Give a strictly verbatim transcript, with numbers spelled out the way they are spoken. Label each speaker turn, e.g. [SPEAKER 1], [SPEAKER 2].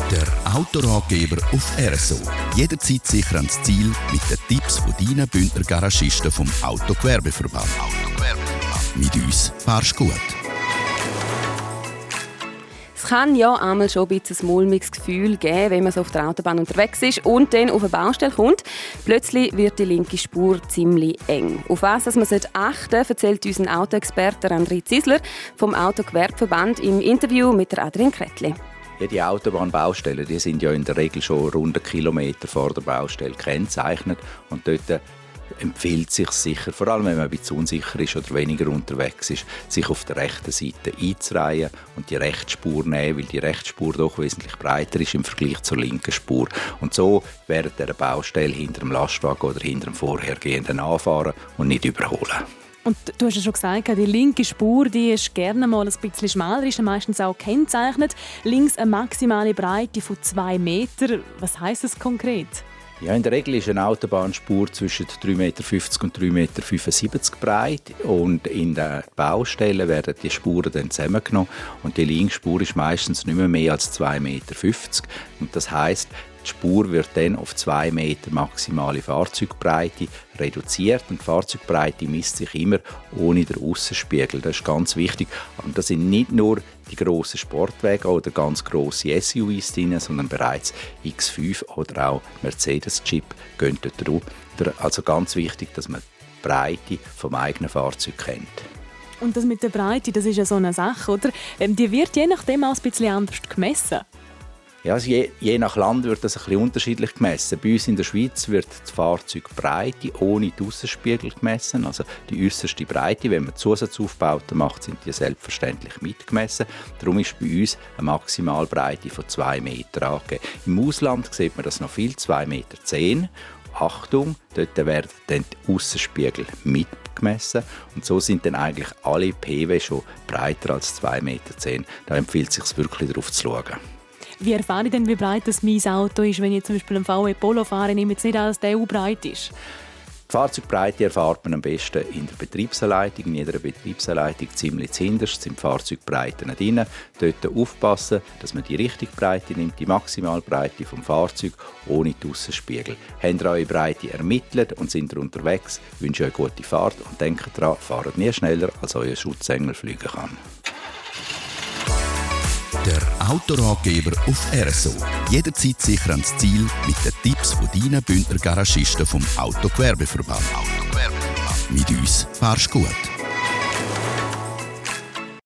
[SPEAKER 1] Der Autoratgeber auf R S O. Jederzeit sicher ans Ziel mit den Tipps von deinen Bündner Garagisten vom Autogewerbeverband. Autogewerbeverband. Mit uns fahrst du gut.
[SPEAKER 2] Es kann ja einmal schon ein bisschen ein mulmiges Gefühl geben, wenn man so auf der Autobahn unterwegs ist und dann auf eine Baustelle kommt. Plötzlich wird die linke Spur ziemlich eng. Auf was man achten sollte, erzählt uns ein Autoexperte André Zisler vom Autogewerbeverband im Interview mit der Adrian Kretli.
[SPEAKER 3] Ja, die Autobahnbaustellen, die sind ja in der Regel schon rund einen Kilometer vor der Baustelle gekennzeichnet. Und dort empfiehlt es sich sicher, vor allem wenn man ein bisschen unsicher ist oder weniger unterwegs ist, sich auf der rechten Seite einzureihen und die Rechtsspur nehmen, weil die Rechtsspur doch wesentlich breiter ist im Vergleich zur linken Spur. Und so während der Baustelle hinter dem Lastwagen oder hinter dem Vorhergehenden anfahren und nicht überholen.
[SPEAKER 4] Und du hast ja schon gesagt, die linke Spur die ist gerne mal ein bisschen schmaler, ist meistens auch gekennzeichnet. Links eine maximale Breite von zwei Metern. Was heisst das konkret?
[SPEAKER 3] Ja, in der Regel ist eine Autobahnspur zwischen drei Meter fünfzig und drei Meter fünfundsiebzig breit. Und in den Baustellen werden die Spuren dann zusammengenommen. Und die Linksspur ist meistens nicht mehr, mehr als zwei Meter fünfzig. Und das heisst, die Spur wird dann auf zwei Meter maximale Fahrzeugbreite reduziert und die Fahrzeugbreite misst sich immer ohne den Aussenspiegel. Das ist ganz wichtig. Und das sind nicht nur die grossen Sportwagen oder ganz grosse S U Vs drin, sondern bereits X fünf oder auch Mercedes-Jeep gehen dort drunter. Also ganz wichtig, dass man die Breite vom eigenen Fahrzeug kennt.
[SPEAKER 4] Und das mit der Breite, das ist ja so eine Sache, oder? Die wird je nachdem auch ein bisschen anders gemessen.
[SPEAKER 3] Ja, also je, je nach Land wird das ein bisschen unterschiedlich gemessen. Bei uns in der Schweiz wird die Fahrzeugbreite ohne die Aussenspiegel gemessen. Also die äusserste Breite, wenn man Zusatzaufbauten macht, sind die selbstverständlich mitgemessen. Darum ist bei uns eine Maximalbreite von zwei Meter angegeben. Im Ausland sieht man das noch viel, zwei Meter zehn. Achtung, dort werden dann die Aussenspiegel mitgemessen. Und so sind dann eigentlich alle P W schon breiter als zwei Meter zehn. Da empfiehlt es sich wirklich darauf zu schauen.
[SPEAKER 4] Wie erfahre ich denn, wie breit das mein Auto ist, wenn ich zum Beispiel einen V W Polo fahre? Ich nehme jetzt nicht an, dass der auch breit ist.
[SPEAKER 3] Die Fahrzeugbreite erfahrt man am besten in der Betriebsanleitung. In jeder Betriebsanleitung ziemlich zuhinterst sind die Fahrzeugbreiten drin. Dort aufpassen, dass man die richtige Breite nimmt, die Maximalbreite vom Fahrzeug ohne die Aussenspiegel. Habt ihr eure Breite ermittelt und sind ihr unterwegs, wünsche euch eine gute Fahrt und denkt daran, fahrt nie schneller, als euer Schutzengel fliegen kann.
[SPEAKER 1] Der Autoratgeber auf R S O. Jederzeit sicher ans Ziel mit den Tipps von deinen Bündner Garagisten vom Autogewerbeverband. Autogewerbeverband. Mit uns fahrst du gut.